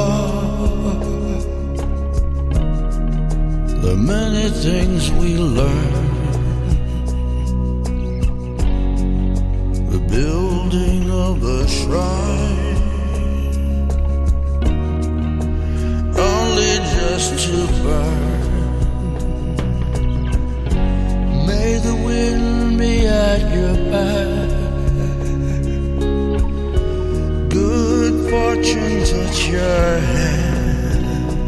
the many things we learn, the building of a shrine, only just to burn. May the wind be at your back, good fortune touch your hand.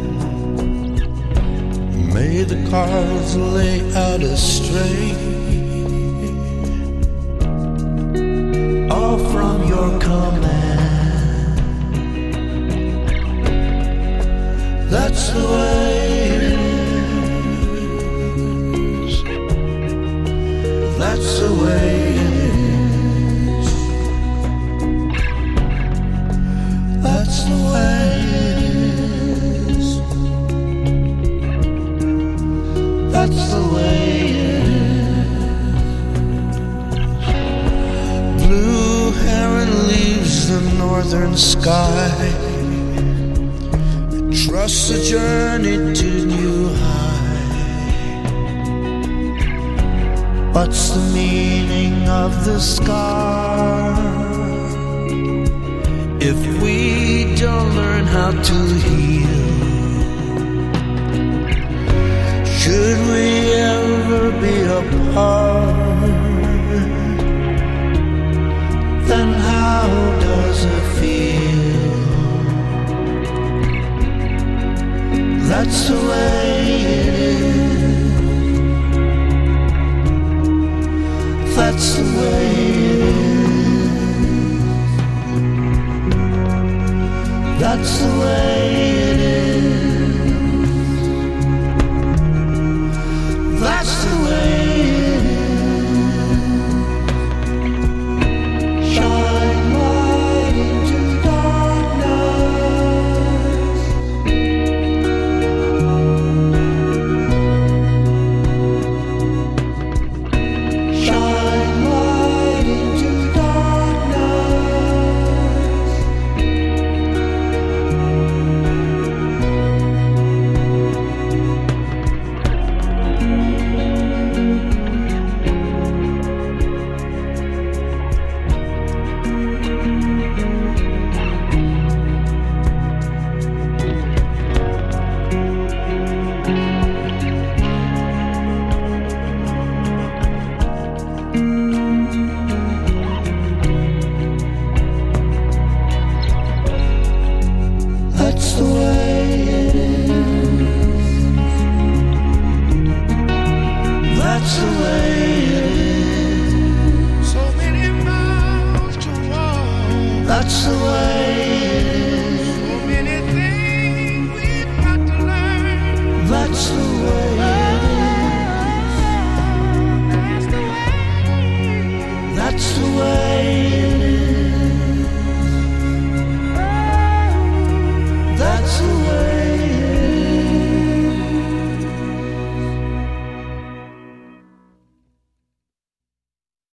May the cards lay out astray, all from your command. That's the way it is. That's the way it is. That's the way it is. That's the way it is. Blue heron leaves the northern sky, trust the journey to new high. What's the meaning of the scar if we don't learn how to heal? Should we ever be apart, then how does it feel? That's the way it is. That's the way it is. That's the way it is.